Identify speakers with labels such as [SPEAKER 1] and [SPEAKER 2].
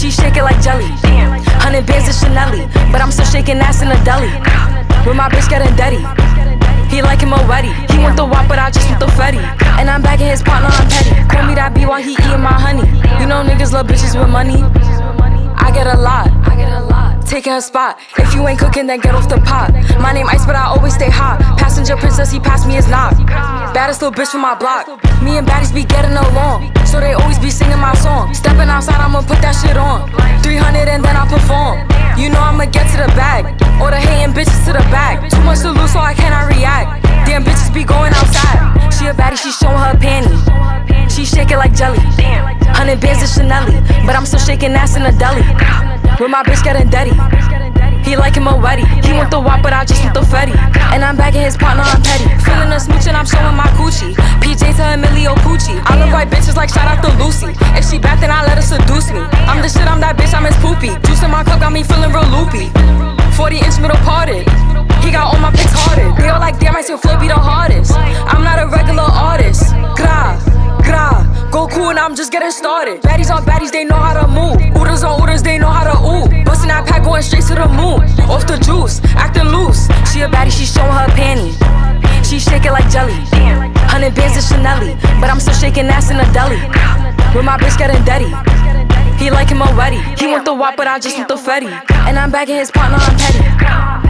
[SPEAKER 1] She shake it like jelly. 100 bands of Chanel, but I'm still shaking ass in a deli. With my bitch getting dirty. He like him already. He want the wop, but I just want the Fetty. And I'm bagging his partner, I'm petty. Call me that B while he eating my honey. You know niggas love bitches with money. I get a lot. Taking her spot. If you ain't cooking, then get off the pot. My name Ice, but I always stay hot. Passenger princess, he passed me his knock. Baddest little bitch from my block. Me and baddies be getting along, so they always be singing my song. Stepping outside, I'ma put that shit on. 300 and then I perform. You know I'ma get to the bag. Or the hating bitches to the back. Too much to lose, so I cannot react. Damn bitches be going outside. She a baddie, she showing her panty. She shake it like jelly. 100 bands of Chanel, but I'm still shaking ass in a deli. With my bitch getting dirty. He like him already. He want the wop, but I just want the Fetty. And I'm bagging his partner, I'm petty. Feeling a smooch and I'm showing my coochie. PJ to Emilio Pucci. I love white bitches like shout out to Lucy. If she bad, then I let her seduce me. I'm the shit, I'm that bitch, I'm his poopy. Juice in my cup got me feeling real loopy. 40-inch middle parted. He got all my pics hearted. They all like, damn, I still flow be the hardest. I'm not a regular artist. Go cool and I'm just getting started. Baddies on baddies, they know how to move. Ooders on ooders, they know how to ooh. Bustin' that pack, going straight to the moon. Off the juice, acting loose. She a baddie, she showing her panty. She shake it like jelly. 100 bands of Chanel, but I'm still shaking ass in a deli. With my bitch getting dirty. He like him already. He want the wop, but I just want the Fetty. And I'm bagging his partner, I'm petty.